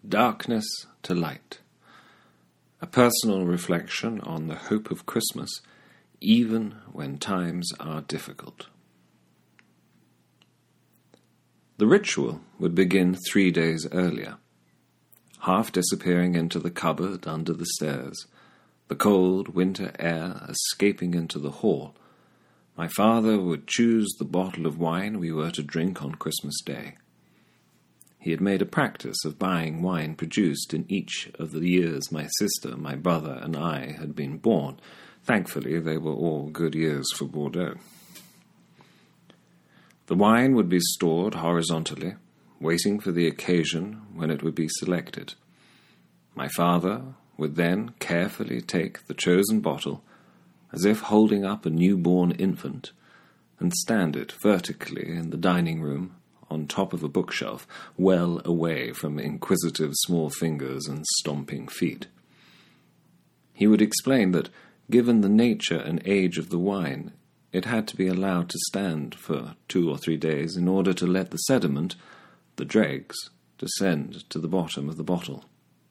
Darkness to Light. A personal reflection on the hope of Christmas, even when times are difficult. The ritual would begin 3 days earlier, half disappearing into the cupboard under the stairs, the cold winter air escaping into the hall. My father would choose the bottle of wine we were to drink on Christmas Day. He had made a practice of buying wine produced in each of the years my sister, my brother, and I had been born. Thankfully, they were all good years for Bordeaux. The wine would be stored horizontally, waiting for the occasion when it would be selected. My father would then carefully take the chosen bottle, as if holding up a newborn infant, and stand it vertically in the dining room on top of a bookshelf, well away from inquisitive small fingers and stomping feet. He would explain that, given the nature and age of the wine, it had to be allowed to stand for 2 or 3 days in order to let the sediment, the dregs, descend to the bottom of the bottle.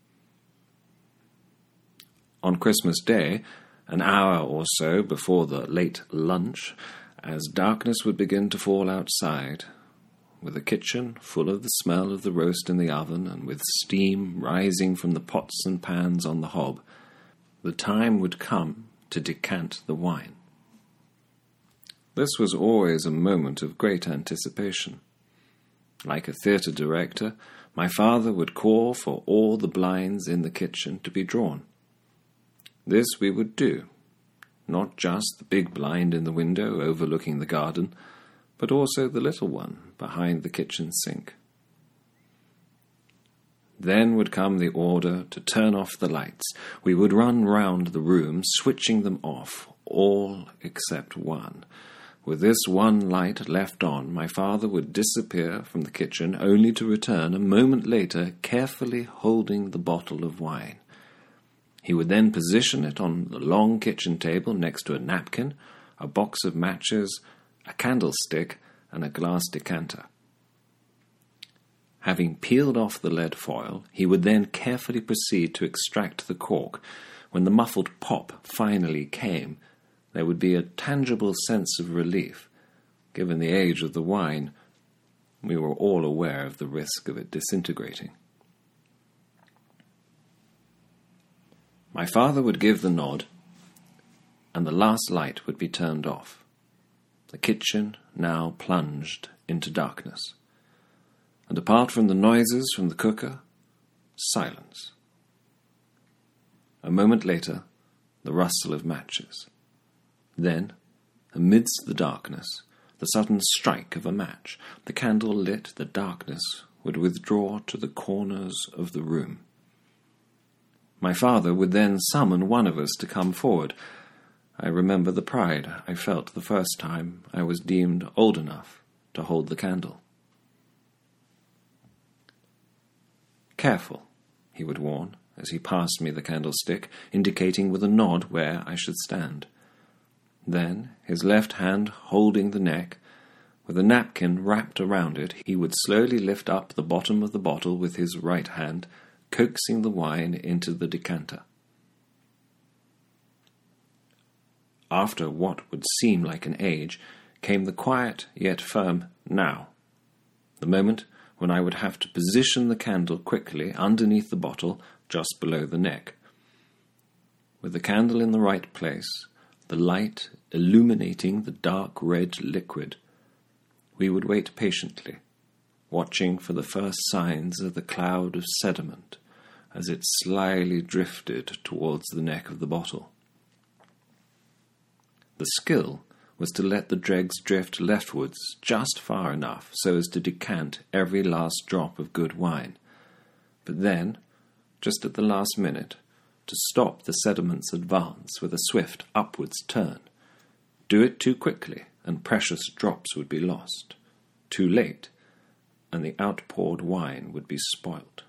On Christmas Day, an hour or so before the late lunch, as darkness would begin to fall outside, with the kitchen full of the smell of the roast in the oven and with steam rising from the pots and pans on the hob, the time would come to decant the wine. This was always a moment of great anticipation. Like a theatre director, my father would call for all the blinds in the kitchen to be drawn. This we would do, not just the big blind in the window overlooking the garden, but also the little one behind the kitchen sink. Then would come the order to turn off the lights. We would run round the room, switching them off, all except one. With this one light left on, my father would disappear from the kitchen, only to return a moment later, carefully holding the bottle of wine. He would then position it on the long kitchen table next to a napkin, a box of matches, a candlestick, and a glass decanter. Having peeled off the lead foil, he would then carefully proceed to extract the cork. When the muffled pop finally came, there would be a tangible sense of relief. Given the age of the wine, we were all aware of the risk of it disintegrating. My father would give the nod, and the last light would be turned off. The kitchen now plunged into darkness, and apart from the noises from the cooker, silence. A moment later, the rustle of matches. Then, amidst the darkness, the sudden strike of a match. The candle lit, the darkness would withdraw to the corners of the room. My father would then summon one of us to come forward. I remember the pride I felt the first time I was deemed old enough to hold the candle. "Careful," he would warn, as he passed me the candlestick, indicating with a nod where I should stand. Then, his left hand holding the neck, with a napkin wrapped around it, he would slowly lift up the bottom of the bottle with his right hand, coaxing the wine into the decanter. After what would seem like an age, came the quiet yet firm now, the moment when I would have to position the candle quickly underneath the bottle just below the neck. With the candle in the right place, the light illuminating the dark red liquid, we would wait patiently, watching for the first signs of the cloud of sediment as it slyly drifted towards the neck of the bottle. The skill was to let the dregs drift leftwards just far enough so as to decant every last drop of good wine, but then, just at the last minute, to stop the sediment's advance with a swift upwards turn. Do it too quickly, and precious drops would be lost. Too late, and the outpoured wine would be spoilt.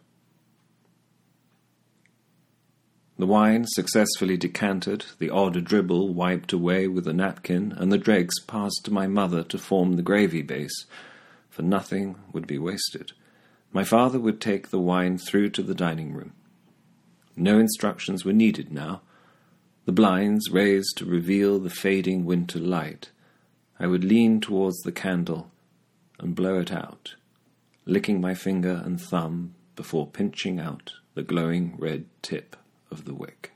The wine successfully decanted, the odd dribble wiped away with a napkin, and the dregs passed to my mother to form the gravy base, for nothing would be wasted. My father would take the wine through to the dining room. No instructions were needed now. The blinds raised to reveal the fading winter light. I would lean towards the candle and blow it out, licking my finger and thumb before pinching out the glowing red tip of the wick.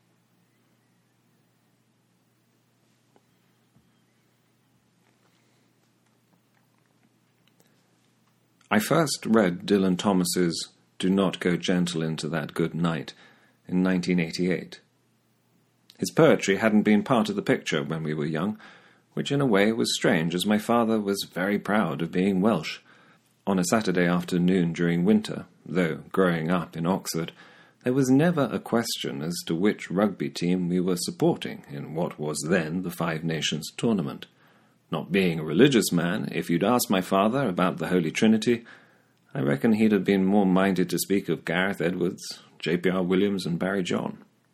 I first read Dylan Thomas's Do Not Go Gentle Into That Good Night in 1988. His poetry hadn't been part of the picture when we were young, which in a way was strange, as my father was very proud of being Welsh. On a Saturday afternoon during winter, though growing up in Oxford, there was never a question as to which rugby team we were supporting in what was then the Five Nations tournament. Not being a religious man, if you'd asked my father about the Holy Trinity, I reckon he'd have been more minded to speak of Gareth Edwards, J.P.R. Williams and Barry John.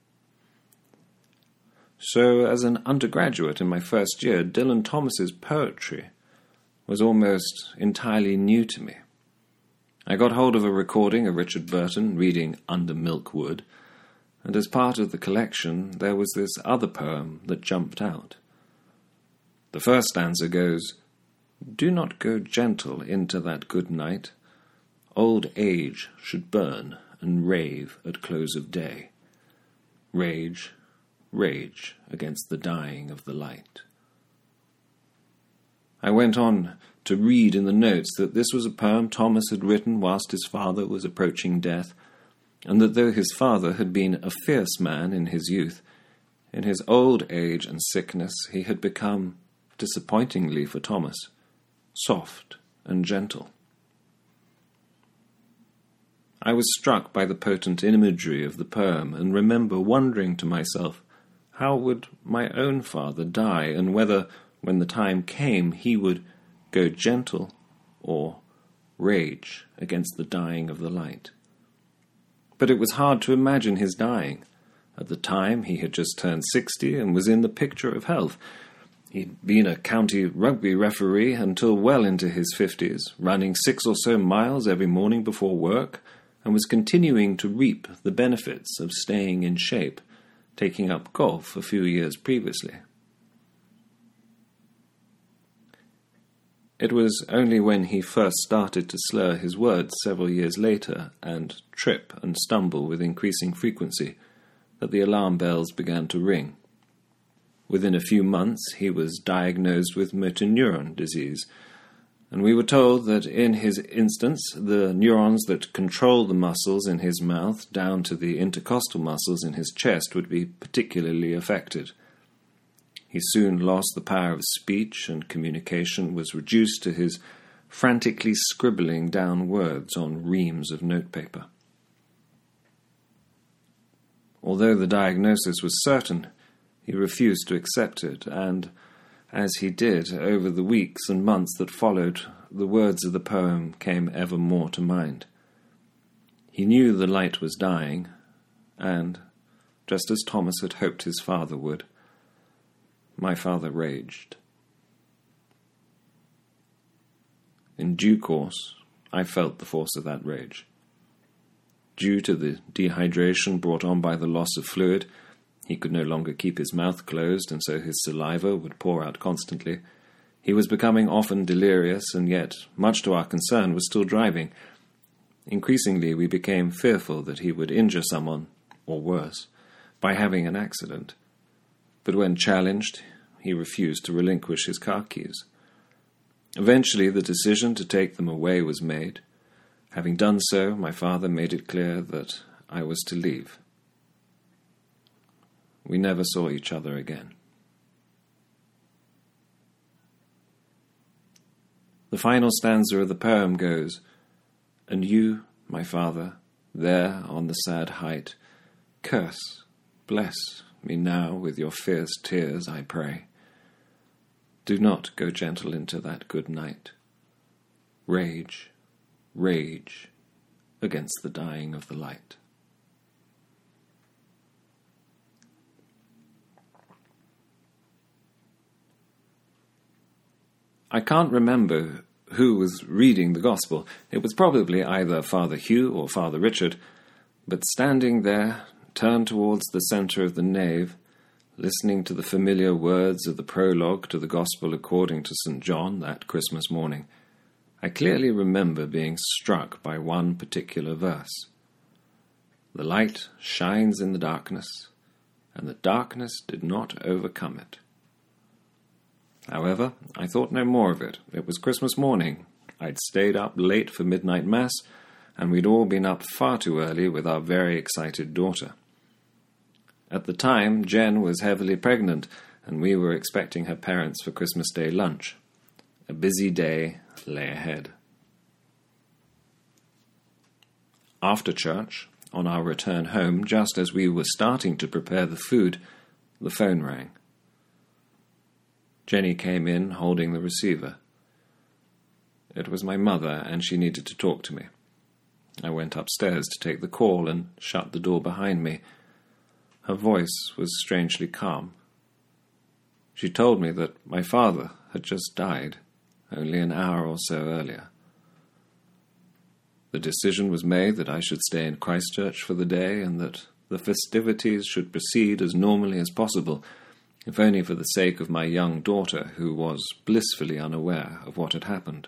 So, as an undergraduate in my first year, Dylan Thomas's poetry was almost entirely new to me. I got hold of a recording of Richard Burton reading Under Milkwood, and as part of the collection there was this other poem that jumped out. The first stanza goes, "Do not go gentle into that good night. Old age should burn and rave at close of day. Rage, rage against the dying of the light." I went on to read in the notes that this was a poem Thomas had written whilst his father was approaching death, and that though his father had been a fierce man in his youth, in his old age and sickness he had become, disappointingly for Thomas, soft and gentle. I was struck by the potent imagery of the poem and remember wondering to myself, how would my own father die, and whether, when the time came, he would go gentle or rage against the dying of the light. But it was hard to imagine his dying. At the time he had just turned 60 and was in the picture of health. He'd been a county rugby referee until well into his 50s, running 6 or so miles every morning before work, and was continuing to reap the benefits of staying in shape, taking up golf a few years previously. It was only when he first started to slur his words several years later and trip and stumble with increasing frequency that the alarm bells began to ring. Within a few months he was diagnosed with motor neuron disease, and we were told that in his instance the neurons that control the muscles in his mouth down to the intercostal muscles in his chest would be particularly affected. He soon lost the power of speech, and communication was reduced to his frantically scribbling down words on reams of notepaper. Although the diagnosis was certain, he refused to accept it, and, as he did over the weeks and months that followed, the words of the poem came ever more to mind. He knew the light was dying, and, just as Thomas had hoped his father would, my father raged. In due course, I felt the force of that rage. Due to the dehydration brought on by the loss of fluid, he could no longer keep his mouth closed, and so his saliva would pour out constantly. He was becoming often delirious, and yet, much to our concern, was still driving. Increasingly, we became fearful that he would injure someone, or worse, by having an accident. But when challenged, he refused to relinquish his car keys. Eventually, the decision to take them away was made. Having done so, my father made it clear that I was to leave. We never saw each other again. The final stanza of the poem goes, "And you, my father, there on the sad height, curse, bless me now with your fierce tears, I pray. Do not go gentle into that good night. Rage, rage against the dying of the light." I can't remember who was reading the Gospel. It was probably either Father Hugh or Father Richard, but standing there, turned towards the centre of the nave, listening to the familiar words of the prologue to the Gospel according to St. John that Christmas morning, I clearly remember being struck by one particular verse. The light shines in the darkness, and the darkness did not overcome it. However, I thought no more of it. It was Christmas morning. I'd stayed up late for midnight mass, and we'd all been up far too early with our very excited daughter. At the time, Jen was heavily pregnant, and we were expecting her parents for Christmas Day lunch. A busy day lay ahead. After church, on our return home, just as we were starting to prepare the food, the phone rang. Jenny came in holding the receiver. It was my mother, and she needed to talk to me. I went upstairs to take the call and shut the door behind me. Her voice was strangely calm. She told me that my father had just died, only an hour or so earlier. The decision was made that I should stay in Christchurch for the day and that the festivities should proceed as normally as possible, if only for the sake of my young daughter, who was blissfully unaware of what had happened.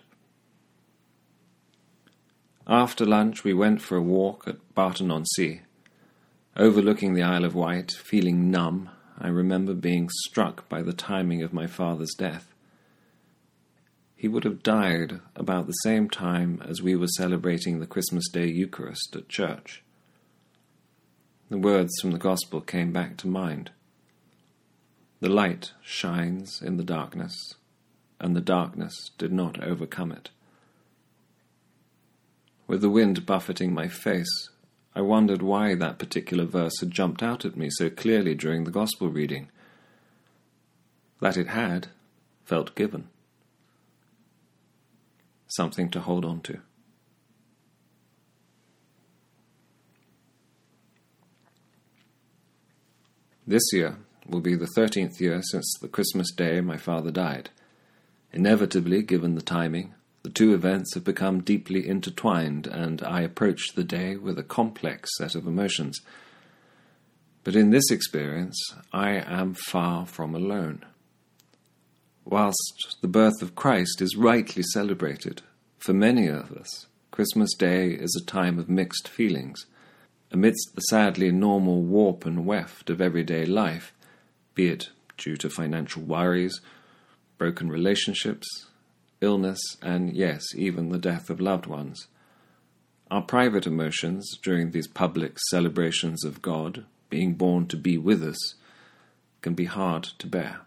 After lunch, we went for a walk at Barton-on-Sea. Overlooking the Isle of Wight, feeling numb, I remember being struck by the timing of my father's death. He would have died about the same time as we were celebrating the Christmas Day Eucharist at church. The words from the Gospel came back to mind. The light shines in the darkness, and the darkness did not overcome it. With the wind buffeting my face, I wondered why that particular verse had jumped out at me so clearly during the Gospel reading. That it had felt given. Something to hold on to. This year will be the 13th year since the Christmas day my father died. Inevitably, given the timing, the two events have become deeply intertwined, and I approach the day with a complex set of emotions. But in this experience, I am far from alone. Whilst the birth of Christ is rightly celebrated, for many of us, Christmas Day is a time of mixed feelings. Amidst the sadly normal warp and weft of everyday life, be it due to financial worries, broken relationships, illness, and yes, even the death of loved ones, our private emotions during these public celebrations of God being born to be with us can be hard to bear.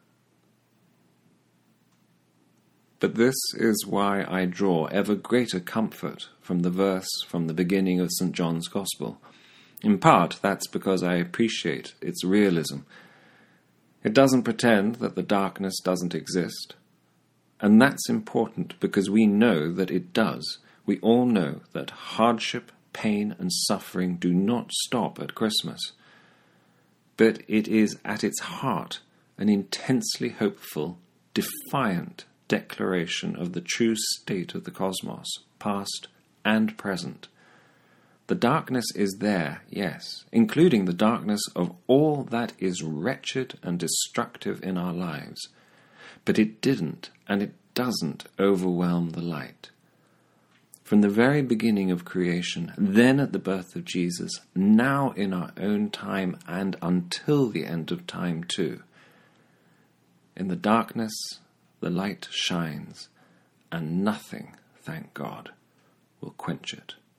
But this is why I draw ever greater comfort from the verse from the beginning of St. John's Gospel. In part, that's because I appreciate its realism. It doesn't pretend that the darkness doesn't exist. And that's important because we know that it does. We all know that hardship, pain, and suffering do not stop at Christmas. But it is at its heart an intensely hopeful, defiant declaration of the true state of the cosmos, past and present. The darkness is there, yes, including the darkness of all that is wretched and destructive in our lives. But it didn't, and it doesn't overwhelm the light. From the very beginning of creation, then at the birth of Jesus, now in our own time, and until the end of time too. In the darkness, the light shines, and nothing, thank God, will quench it.